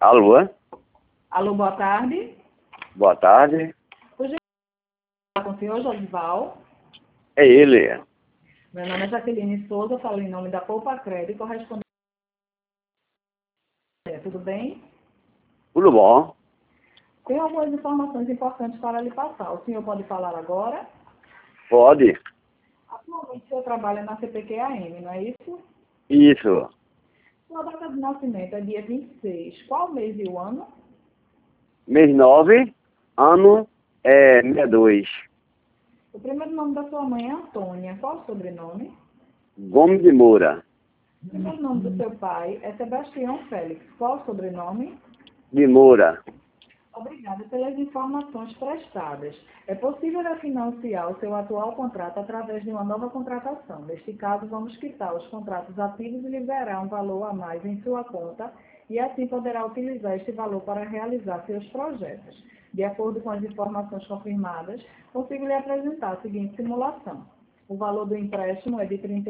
Alô? Alô, boa tarde. Boa tarde. Hoje eu com o senhor Josival. É ele. Meu nome é Jaqueline Souza, falo em nome da Poupa Crédito, correspondente. Tudo bem? Tudo bom? Tenho algumas informações importantes para lhe passar. O senhor pode falar agora? Pode. Atualmente o senhor trabalha na CPQAM, não é isso? Isso. Sua data de nascimento é dia 26. Qual mês e o ano? Mês 9, ano 62. O primeiro nome da sua mãe é Antônia. Qual o sobrenome? Gomes de Moura. O primeiro nome do seu pai é Sebastião Félix. Qual o sobrenome? De Moura. Obrigada pelas informações prestadas. É possível refinanciar o seu atual contrato através de uma nova contratação. Neste caso, vamos quitar os contratos ativos e liberar um valor a mais em sua conta e assim poderá utilizar este valor para realizar seus projetos. De acordo com as informações confirmadas, consigo lhe apresentar a seguinte simulação. O valor do empréstimo é de R$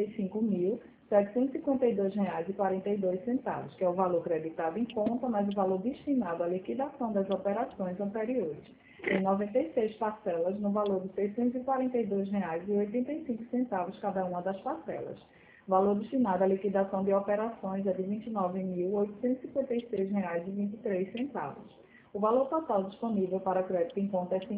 35.752,42, que é o valor creditado em conta, mais o valor destinado à liquidação das operações anteriores, em 96 parcelas, no valor de R$ 642,85 cada uma das parcelas. O valor destinado à liquidação de operações é de R$ 29.856,23. O valor total disponível para crédito em conta é R$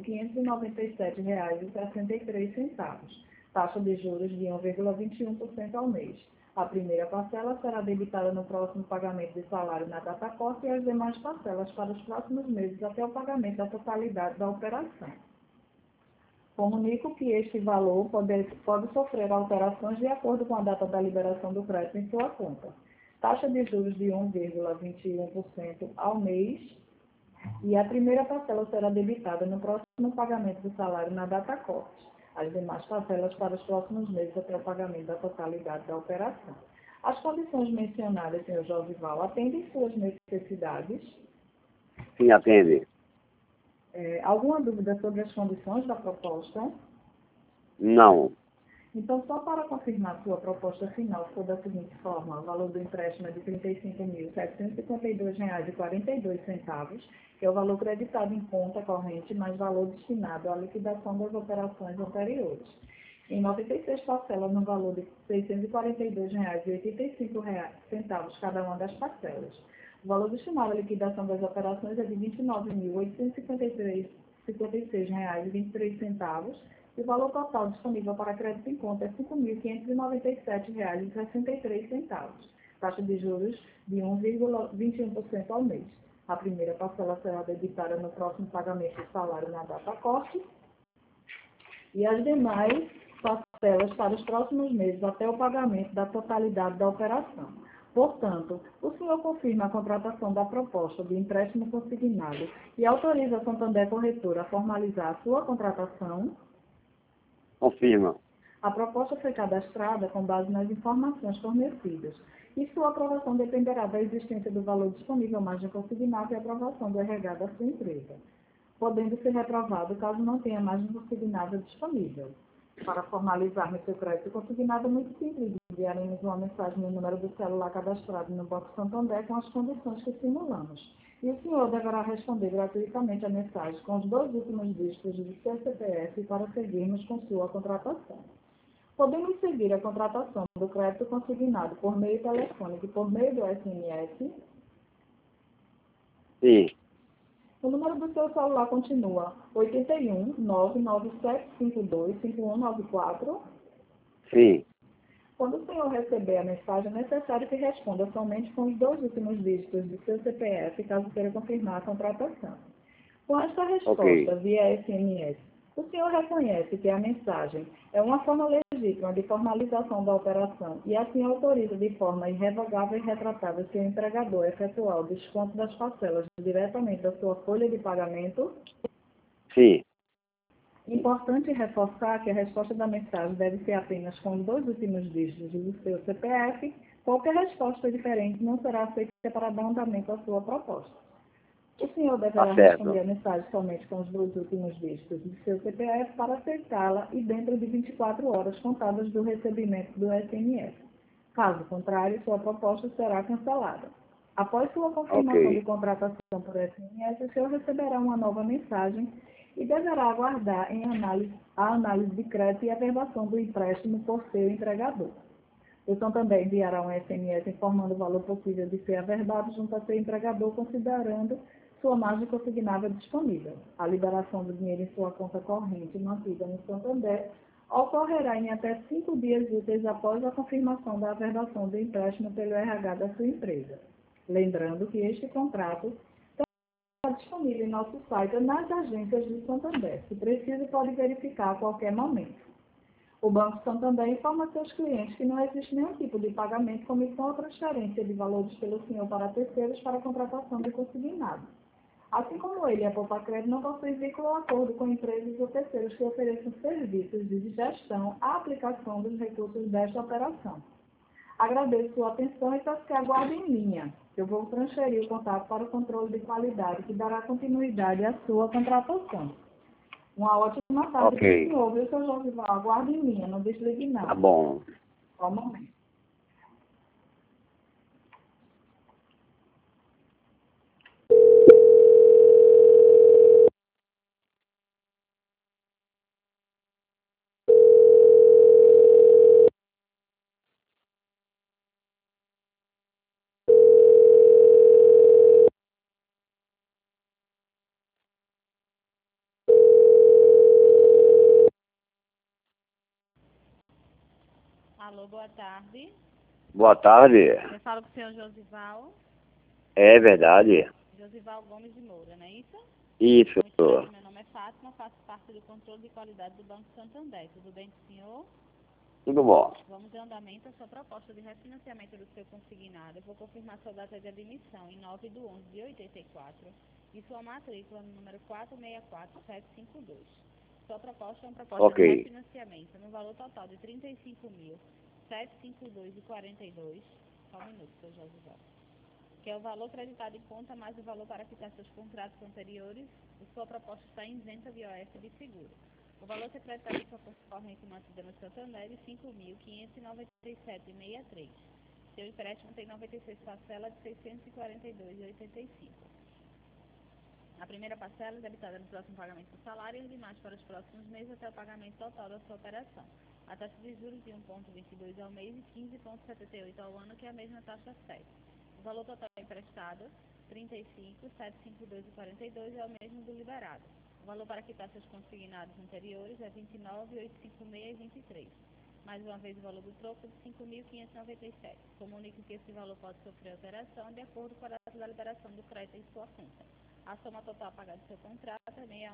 5.597,63. Taxa de juros de 1,21% ao mês. A primeira parcela será debitada no próximo pagamento de salário na data corte e as demais parcelas para os próximos meses até o pagamento da totalidade da operação. Comunico que este valor pode sofrer alterações de acordo com a data da liberação do crédito em sua conta. Taxa de juros de 1,21% ao mês e a primeira parcela será debitada no próximo pagamento do salário na data corte. As demais parcelas para os próximos meses até o pagamento da totalidade da operação. As condições mencionadas, senhor Josival, atendem suas necessidades? Sim, atende. Alguma dúvida sobre as condições da proposta? Não. Então, só para confirmar sua proposta final, ficou da seguinte forma: o valor do empréstimo é de R$ 35.752,42, que é o valor creditado em conta corrente, mais valor destinado à liquidação das operações anteriores. Em 96 parcelas, no valor de R$ 642,85 cada uma das parcelas. O valor destinado à liquidação das operações é de R$ 29.856,23 e o valor total disponível para crédito em conta é R$ 5.597,63. Taxa de juros de 1,21% ao mês. A primeira parcela será debitada no próximo pagamento do salário na data corte e as demais parcelas para os próximos meses até o pagamento da totalidade da operação. Portanto, o senhor confirma a contratação da proposta de empréstimo consignado e autoriza a Santander Corretora a formalizar a sua contratação? Confirma. A proposta foi cadastrada com base nas informações fornecidas e sua aprovação dependerá da existência do valor disponível margem consignada e aprovação do RH da sua empresa, podendo ser reprovado caso não tenha margem consignada disponível. Para formalizar no seu crédito consignado é muito simples, enviaremos uma mensagem no número do celular cadastrado no Banco Santander com as condições que simulamos. E o senhor deverá responder gratuitamente a mensagem com os 2 últimos dígitos do seu CPF para seguirmos com sua contratação. Podemos seguir a contratação do crédito consignado por meio telefônico e por meio do SMS? Sim. O número do seu celular continua 81 99752 5194. Sim. Quando o senhor receber a mensagem, é necessário que responda somente com os 2 últimos dígitos do seu CPF, caso queira confirmar a contratação. Com esta resposta via SMS, o senhor reconhece que a mensagem é uma forma legítima de formalização da operação e assim autoriza de forma irrevogável e retratável seu empregador a efetuar o desconto das parcelas diretamente da sua folha de pagamento? Sim. Importante reforçar que a resposta da mensagem deve ser apenas com os 2 últimos dígitos do seu CPF. Qualquer resposta diferente não será aceita para dar andamento à sua proposta. O senhor deverá responder a mensagem somente com os 2 últimos dígitos do seu CPF para aceitá-la e dentro de 24 horas contadas do recebimento do SMS. Caso contrário, sua proposta será cancelada. Após sua confirmação de Ok. contratação por SMS, o senhor receberá uma nova mensagem e deverá aguardar a análise de crédito e a averbação do empréstimo por seu entregador. O Santander enviará um SMS informando o valor possível de ser averbado junto a seu entregador, considerando sua margem consignável disponível. A liberação do dinheiro em sua conta corrente mantida no Santander ocorrerá em até 5 dias úteis após a confirmação da averbação do empréstimo pelo RH da sua empresa. Lembrando que este contrato está disponível em nosso site ou nas agências do Santander. Se precisa, pode verificar a qualquer momento. O Banco Santander informa seus clientes que não existe nenhum tipo de pagamento, comissão ou transferência de valores pelo senhor para terceiros para a contratação de consignado. Assim como ele, a Poupa-Crédito não possui vínculo ou acordo com empresas ou terceiros que ofereçam serviços de gestão à aplicação dos recursos desta operação. Agradeço sua atenção e peço que aguarde em linha. Eu vou transferir o contato para o controle de qualidade, que dará continuidade à sua contratação. Uma ótima tarde para o Ok. senhor, viu, seu Josival? Aguarde em linha, não desligue não. Tá bom. Só um momento. Alô, boa tarde. Boa tarde. Eu falo com o senhor Josival. É verdade. Josival Gomes de Moura, não é isso? Isso. Muito prazer, meu nome é Fátima, faço parte do controle de qualidade do Banco Santander. Tudo bem com o senhor? Tudo bom. Vamos em andamento a sua proposta de refinanciamento do seu consignado. Eu vou confirmar sua data de admissão em 9 de 11 de 84 e sua matrícula no número 464752. Sua proposta é uma proposta Ok. de refinanciamento no valor total de R$ 35.752,42. Só um minuto, seu Josival. Que é o valor creditado em conta mais o valor para quitar seus contratos anteriores. E sua proposta está isenta de IOF de seguro. O valor ser creditado em sua conta corrente mantida no Santander é de R$ 5.597,63. Seu empréstimo tem 96 parcelas de R$ 642,85. A primeira parcela é debitada no próximo pagamento do salário e as demais para os próximos meses até o pagamento total da sua operação. A taxa de juros de 1,22 ao mês e 15,78 ao ano, que é a mesma taxa certa. O valor total emprestado, R$ 35.752,42, é o mesmo do liberado. O valor para quitar seus consignados anteriores é R$ 29.856,23. Mais uma vez, o valor do troco de R$ 5.597. Comunique que esse valor pode sofrer alteração de acordo com a data da liberação do crédito em sua conta. A soma total a pagar do seu contrato é R$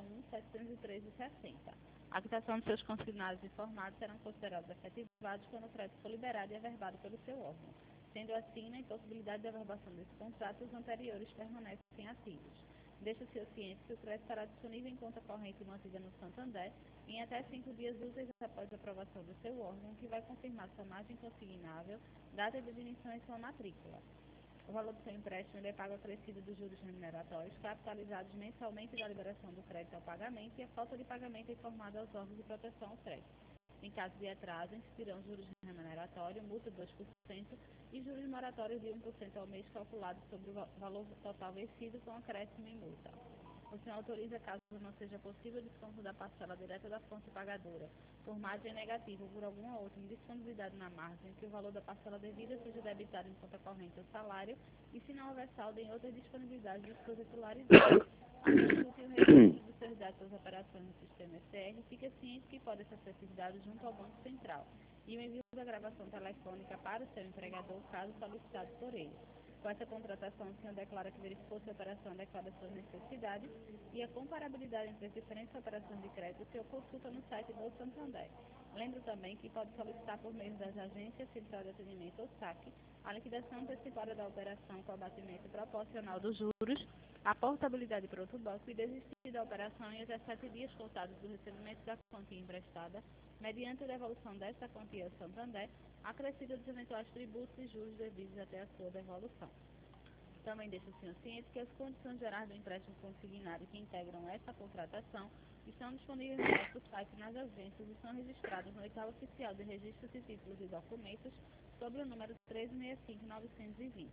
61.713,60. A quitação dos seus consignados informados serão considerados efetivados quando o crédito for liberado e averbado pelo seu órgão. Sendo assim, na impossibilidade de averbação desse contrato, os anteriores permanecem ativos. Deixe o senhor ciente que o crédito estará disponível em conta corrente mantida no Santander em até 5 dias úteis após a aprovação do seu órgão, que vai confirmar sua margem consignável, data de admissão e sua matrícula. O valor do seu empréstimo é pago acrescido dos juros remuneratórios, capitalizados mensalmente da liberação do crédito ao pagamento, e a falta de pagamento é informada aos órgãos de proteção ao crédito. Em caso de atraso, incidirão juros remuneratórios, multa de 2% e juros moratórios de 1% ao mês, calculados sobre o valor total vencido com acréscimo e multa. O senhor autoriza, caso não seja possível, o desconto da parcela direta da fonte pagadora, por margem negativa ou por alguma outra indisponibilidade na margem, que o valor da parcela devida seja debitado em conta corrente ou salário, e se não houver saldo em outras disponibilidades dos seus titularizantes. Consulte o registro dos seus dados das operações no sistema SR, fica ciente que podem ser acessados junto ao Banco Central, e o envio da gravação telefônica para o seu empregador, caso solicitado por ele. Com essa contratação, o senhor declara que verificou se a operação adequada às suas necessidades e a comparabilidade entre as diferentes operações de crédito, o senhor consulta no site do Santander. Lembro também que pode solicitar por meio das agências Central de Atendimento ou SAC a liquidação antecipada da operação com abatimento proporcional dos juros, a portabilidade para outro banco e desistir da operação em até 7 dias contados do recebimento da quantia emprestada, mediante a devolução desta quantia ao Santander, acrescida dos eventuais tributos e juros devidos até a sua devolução. Também deixa o senhor ciente que as condições gerais do empréstimo consignado que integram esta contratação estão disponíveis no nosso site nas agências e são registradas no edital oficial de registro de títulos e documentos sobre o número 1365-920.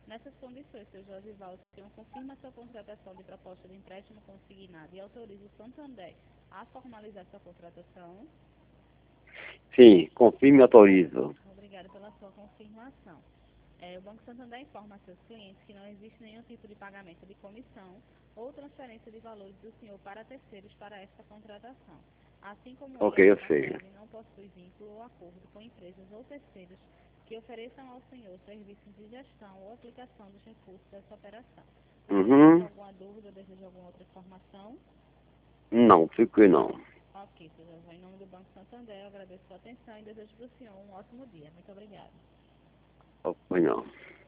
Nessas condições, seu Josival, o senhor confirma sua contratação de proposta de empréstimo consignado e autoriza o Santander a formalizar sua contratação? Sim, confirme e autorizo. Obrigada pela sua confirmação. O Banco Santander informa a seus clientes que não existe nenhum tipo de pagamento de comissão ou transferência de valores do senhor para terceiros para esta contratação. Assim como Ok, eu sei. ele não possui vínculo ou acordo com empresas ou terceiros que ofereçam ao senhor serviços de gestão ou aplicação dos recursos dessa operação. Tem alguma dúvida ou deseja alguma outra informação? Não, fiquei não. Ok, seu José, em nome do Banco Santander, eu agradeço a sua atenção e desejo para o senhor um ótimo dia. Muito obrigada. Foi não.